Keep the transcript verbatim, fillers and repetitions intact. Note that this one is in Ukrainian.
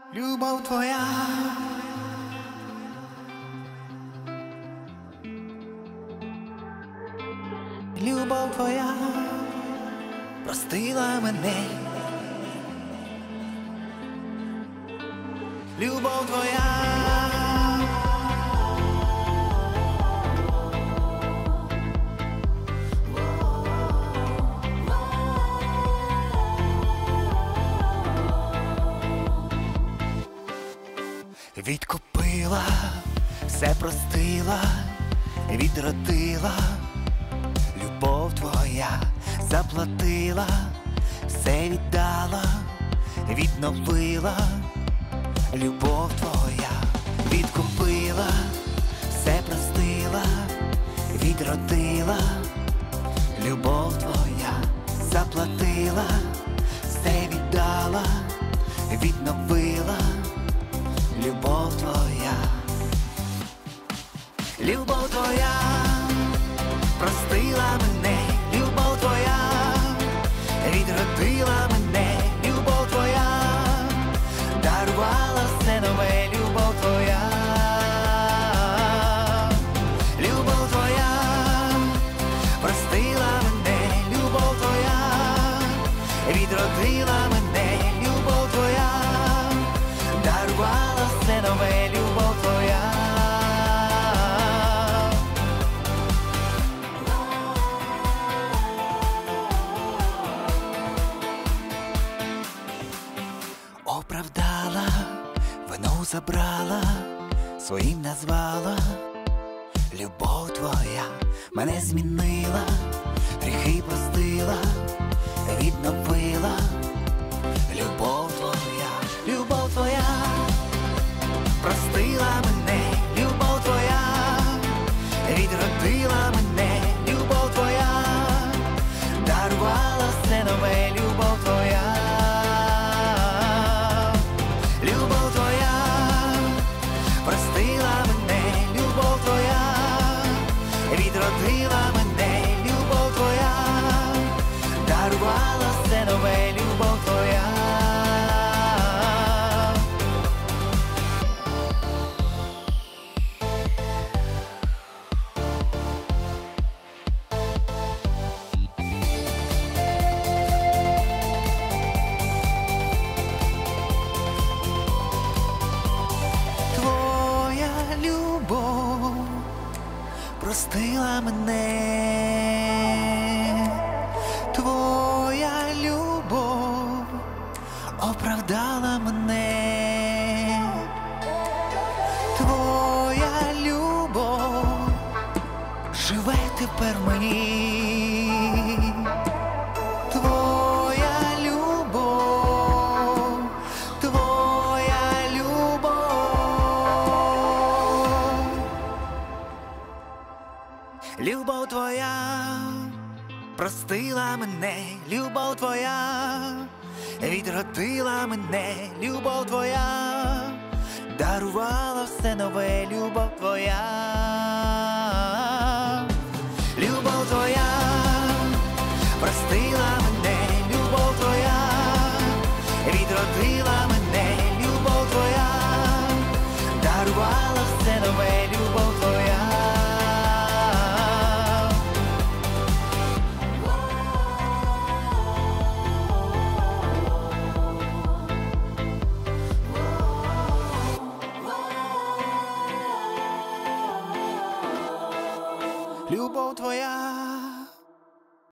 Любов твоя, любов твоя простила мене, любов твоя, відкупила, все простила, відродила. Любов твоя заплатила, все віддала, відновила. Любов твоя відкупила, все простила, відродила. Любов твоя заплатила, все віддала, відновила. Любов твоя, любов твоя простила мене, любов твоя відродила мене, любов твоя дарувала все нове, любов твоя, любов твоя простила мене, любов твоя відродила мене, любов твоя дарувала все нове, любов твоя. Оправдала, вину забрала, своїм назвала. Любов твоя мене змінила, гріхи простила, відновила. Любов твоя, любов твоя простила мене, любов твоя відродила мене, любов твоя дарувала все нове, любов твоя, любов твоя простила мене, любов твоя відродила мене, любов твоя дарувала все нове, любов твоя. Простила мене, твоя любов оправдала мене, твоя любов живе тепер в мені, твоя любов, твоя любов. Любов твоя простила мене, любов твоя відродила мене, любов твоя дарувала все нове, любов твоя, любов твоя простила мене, любов твоя відродила мене, любов твоя дарувала все нове, любов твоя. Любов твоя